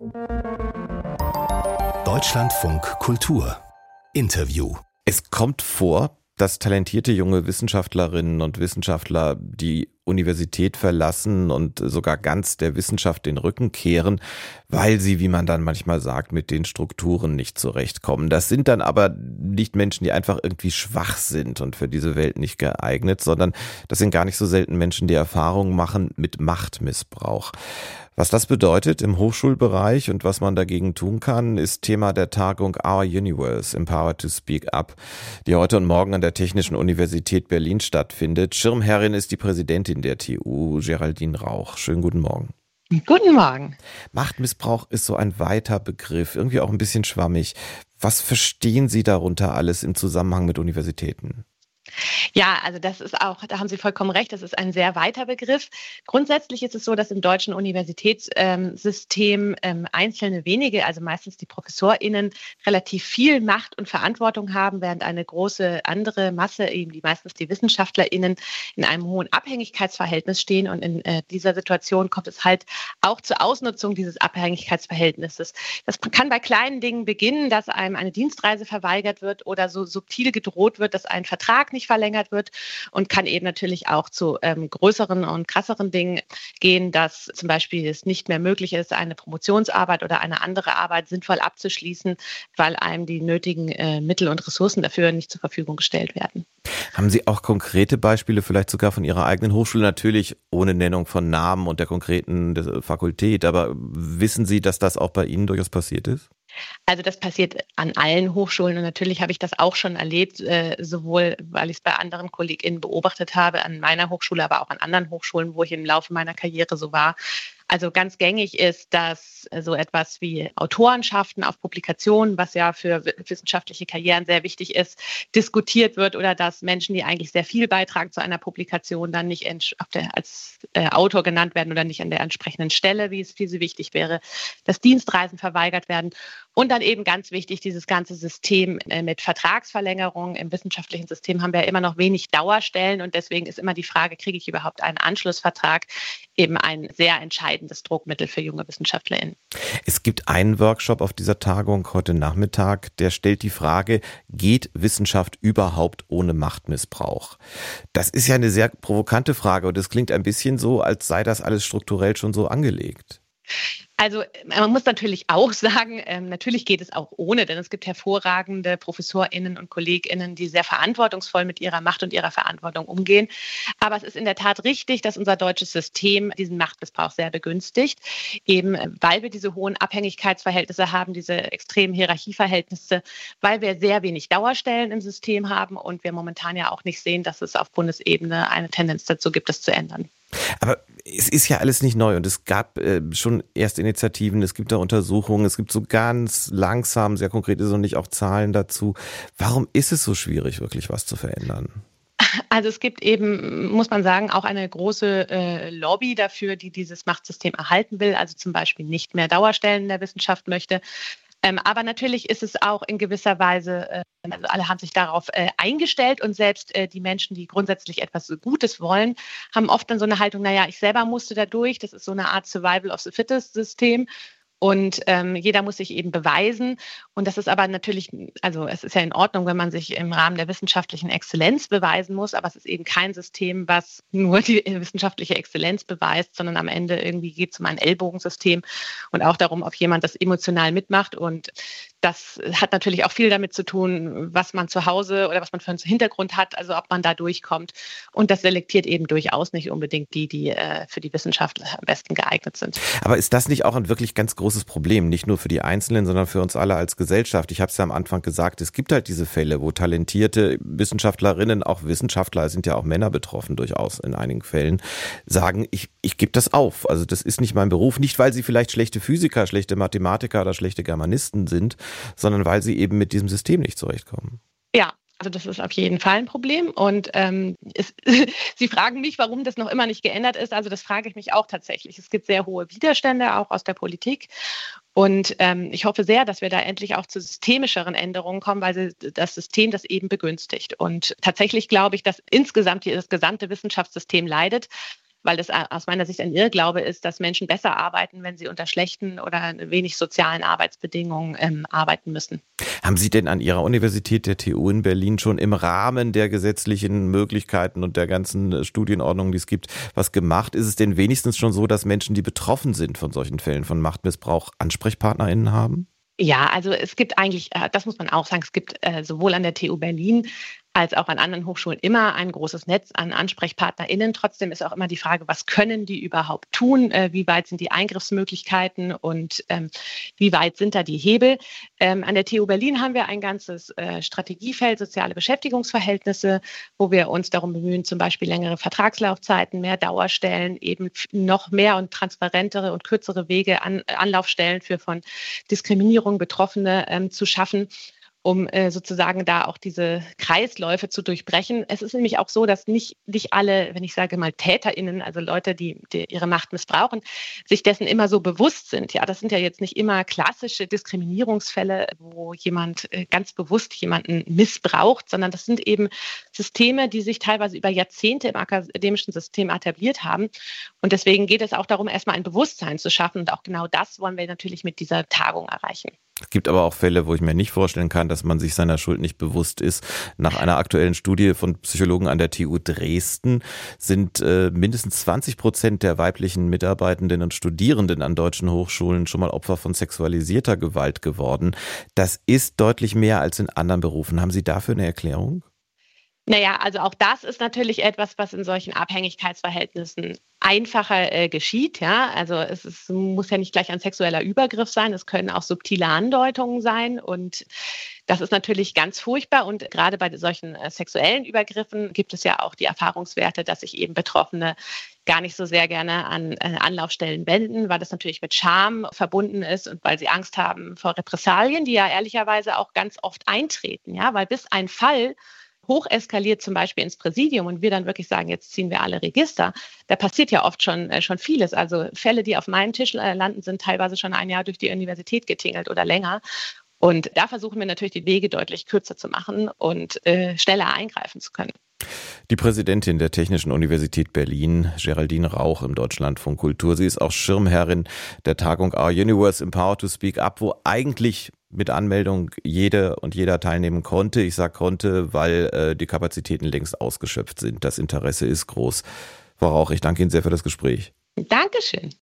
Deutschlandfunk Kultur Interview. Es kommt vor, dass talentierte junge Wissenschaftlerinnen und Wissenschaftler die Universität verlassen und sogar ganz der Wissenschaft den Rücken kehren, weil sie, wie man dann manchmal sagt, mit den Strukturen nicht zurechtkommen. Das sind dann aber nicht Menschen, die einfach irgendwie schwach sind und für diese Welt nicht geeignet, sondern das sind gar nicht so selten Menschen, die Erfahrungen machen mit Machtmissbrauch. Was das bedeutet im Hochschulbereich und was man dagegen tun kann, ist Thema der Tagung Our Universe, Empowered to Speak Up, die heute und morgen an der Technischen Universität Berlin stattfindet. Schirmherrin ist die Präsidentin der TU, Geraldine Rauch. Schönen guten Morgen. Guten Morgen. Machtmissbrauch ist so ein weiter Begriff, irgendwie auch ein bisschen schwammig. Was verstehen Sie darunter alles im Zusammenhang mit Universitäten? Ja, also das ist auch, da haben Sie vollkommen recht, das ist ein sehr weiter Begriff. Grundsätzlich ist es so, dass im deutschen Universitätssystem einzelne wenige, also meistens die ProfessorInnen, relativ viel Macht und Verantwortung haben, während eine große andere Masse, eben meistens die WissenschaftlerInnen, in einem hohen Abhängigkeitsverhältnis stehen. Und in dieser Situation kommt es halt auch zur Ausnutzung dieses Abhängigkeitsverhältnisses. Das kann bei kleinen Dingen beginnen, dass einem eine Dienstreise verweigert wird oder so subtil gedroht wird, dass ein Vertrag nicht verlängert wird, und kann eben natürlich auch zu größeren und krasseren Dingen gehen, dass zum Beispiel es nicht mehr möglich ist, eine Promotionsarbeit oder eine andere Arbeit sinnvoll abzuschließen, weil einem die nötigen Mittel und Ressourcen dafür nicht zur Verfügung gestellt werden. Haben Sie auch konkrete Beispiele, vielleicht sogar von Ihrer eigenen Hochschule, natürlich ohne Nennung von Namen und der konkreten Fakultät, aber wissen Sie, dass das auch bei Ihnen durchaus passiert ist? Also das passiert an allen Hochschulen, und natürlich habe ich das auch schon erlebt, sowohl weil ich es bei anderen KollegInnen beobachtet habe, an meiner Hochschule, aber auch an anderen Hochschulen, wo ich im Laufe meiner Karriere so war. Also ganz gängig ist, dass so etwas wie Autorenschaften auf Publikationen, was ja für wissenschaftliche Karrieren sehr wichtig ist, diskutiert wird, oder dass Menschen, die eigentlich sehr viel beitragen zu einer Publikation, dann nicht als Autor genannt werden oder nicht an der entsprechenden Stelle, wie es für sie wichtig wäre, dass Dienstreisen verweigert werden. Und dann eben ganz wichtig, dieses ganze System mit Vertragsverlängerung. Im wissenschaftlichen System haben wir ja immer noch wenig Dauerstellen, und deswegen ist immer die Frage, kriege ich überhaupt einen Anschlussvertrag, eben ein sehr entscheidendes Druckmittel für junge WissenschaftlerInnen. Es gibt einen Workshop auf dieser Tagung heute Nachmittag, der stellt die Frage, geht Wissenschaft überhaupt ohne Machtmissbrauch? Das ist ja eine sehr provokante Frage, und es klingt ein bisschen so, als sei das alles strukturell schon so angelegt. Also man muss natürlich auch sagen, natürlich geht es auch ohne, denn es gibt hervorragende ProfessorInnen und KollegInnen, die sehr verantwortungsvoll mit ihrer Macht und ihrer Verantwortung umgehen. Aber es ist in der Tat richtig, dass unser deutsches System diesen Machtmissbrauch sehr begünstigt, eben weil wir diese hohen Abhängigkeitsverhältnisse haben, diese extremen Hierarchieverhältnisse, weil wir sehr wenig Dauerstellen im System haben und wir momentan ja auch nicht sehen, dass es auf Bundesebene eine Tendenz dazu gibt, das zu ändern. Aber es ist ja alles nicht neu, und es gab schon erste Initiativen, es gibt da Untersuchungen, es gibt so ganz langsam, sehr konkret ist noch nicht auch Zahlen dazu. Warum ist es so schwierig, wirklich was zu verändern? Also es gibt eben, muss man sagen, auch eine große Lobby dafür, die dieses Machtsystem erhalten will, also zum Beispiel nicht mehr Dauerstellen in der Wissenschaft möchte. Aber natürlich ist es auch in gewisser Weise, also alle haben sich darauf eingestellt, und selbst die Menschen, die grundsätzlich etwas Gutes wollen, haben oft dann so eine Haltung, naja, ich selber musste da durch, das ist so eine Art Survival of the Fittest System. Und jeder muss sich eben beweisen. Und das ist aber natürlich, also es ist ja in Ordnung, wenn man sich im Rahmen der wissenschaftlichen Exzellenz beweisen muss, aber es ist eben kein System, was nur die wissenschaftliche Exzellenz beweist, sondern am Ende irgendwie geht es um ein Ellbogensystem und auch darum, ob jemand das emotional mitmacht. Und das hat natürlich auch viel damit zu tun, was man zu Hause oder was man für einen Hintergrund hat, also ob man da durchkommt. Und das selektiert eben durchaus nicht unbedingt die für die Wissenschaft am besten geeignet sind. Aber ist das nicht auch ein wirklich ganz großes Problem, nicht nur für die Einzelnen, sondern für uns alle als Gesellschaft? Ich habe es ja am Anfang gesagt, es gibt halt diese Fälle, wo talentierte Wissenschaftlerinnen, auch Wissenschaftler, es sind ja auch Männer betroffen durchaus in einigen Fällen, sagen, ich gebe das auf. Also das ist nicht mein Beruf, nicht weil sie vielleicht schlechte Physiker, schlechte Mathematiker oder schlechte Germanisten sind, sondern weil sie eben mit diesem System nicht zurechtkommen. Ja, also das ist auf jeden Fall ein Problem. Und Sie fragen mich, warum das noch immer nicht geändert ist. Also das frage ich mich auch tatsächlich. Es gibt sehr hohe Widerstände, auch aus der Politik. Und ich hoffe sehr, dass wir da endlich auch zu systemischeren Änderungen kommen, weil das System das eben begünstigt. Und tatsächlich glaube ich, dass insgesamt das gesamte Wissenschaftssystem leidet, weil das aus meiner Sicht ein Irrglaube ist, dass Menschen besser arbeiten, wenn sie unter schlechten oder wenig sozialen Arbeitsbedingungen arbeiten müssen. Haben Sie denn an Ihrer Universität, der TU in Berlin, schon im Rahmen der gesetzlichen Möglichkeiten und der ganzen Studienordnungen, die es gibt, was gemacht? Ist es denn wenigstens schon so, dass Menschen, die betroffen sind von solchen Fällen von Machtmissbrauch, AnsprechpartnerInnen haben? Ja, also es gibt eigentlich, das muss man auch sagen, es gibt sowohl an der TU Berlin als auch an anderen Hochschulen immer ein großes Netz an AnsprechpartnerInnen. Trotzdem ist auch immer die Frage, was können die überhaupt tun? Wie weit sind die Eingriffsmöglichkeiten und wie weit sind da die Hebel? An der TU Berlin haben wir ein ganzes Strategiefeld soziale Beschäftigungsverhältnisse, wo wir uns darum bemühen, zum Beispiel längere Vertragslaufzeiten, mehr Dauerstellen, eben noch mehr und transparentere und kürzere Wege, Anlaufstellen für von Diskriminierung Betroffene zu schaffen, um sozusagen da auch diese Kreisläufe zu durchbrechen. Es ist nämlich auch so, dass nicht alle, wenn ich sage mal TäterInnen, also Leute, die ihre Macht missbrauchen, sich dessen immer so bewusst sind. Ja, das sind ja jetzt nicht immer klassische Diskriminierungsfälle, wo jemand ganz bewusst jemanden missbraucht, sondern das sind eben Systeme, die sich teilweise über Jahrzehnte im akademischen System etabliert haben. Und deswegen geht es auch darum, erstmal ein Bewusstsein zu schaffen. Und auch genau das wollen wir natürlich mit dieser Tagung erreichen. Es gibt aber auch Fälle, wo ich mir nicht vorstellen kann, dass man sich seiner Schuld nicht bewusst ist. Nach einer aktuellen Studie von Psychologen an der TU Dresden sind mindestens 20% der weiblichen Mitarbeitenden und Studierenden an deutschen Hochschulen schon mal Opfer von sexualisierter Gewalt geworden. Das ist deutlich mehr als in anderen Berufen. Haben Sie dafür eine Erklärung? Naja, also auch das ist natürlich etwas, was in solchen Abhängigkeitsverhältnissen einfacher geschieht. Ja, also muss ja nicht gleich ein sexueller Übergriff sein. Es können auch subtile Andeutungen sein. Und das ist natürlich ganz furchtbar. Und gerade bei solchen sexuellen Übergriffen gibt es ja auch die Erfahrungswerte, dass sich eben Betroffene gar nicht so sehr gerne an Anlaufstellen wenden, weil das natürlich mit Scham verbunden ist und weil sie Angst haben vor Repressalien, die ja ehrlicherweise auch ganz oft eintreten. Ja, weil bis ein Fall hoch eskaliert, zum Beispiel ins Präsidium und wir dann wirklich sagen, jetzt ziehen wir alle Register, da passiert ja oft schon vieles. Also Fälle, die auf meinem Tisch landen, sind teilweise schon ein Jahr durch die Universität getingelt oder länger. Und da versuchen wir natürlich die Wege deutlich kürzer zu machen und schneller eingreifen zu können. Die Präsidentin der Technischen Universität Berlin, Geraldine Rauch im Deutschlandfunk Kultur. Sie ist auch Schirmherrin der Tagung Our Universe Empowered to Speak Up, wo eigentlich mit Anmeldung jede und jeder teilnehmen konnte. Ich sage konnte, weil die Kapazitäten längst ausgeschöpft sind. Das Interesse ist groß. Frau Rauch, ich danke Ihnen sehr für das Gespräch. Dankeschön.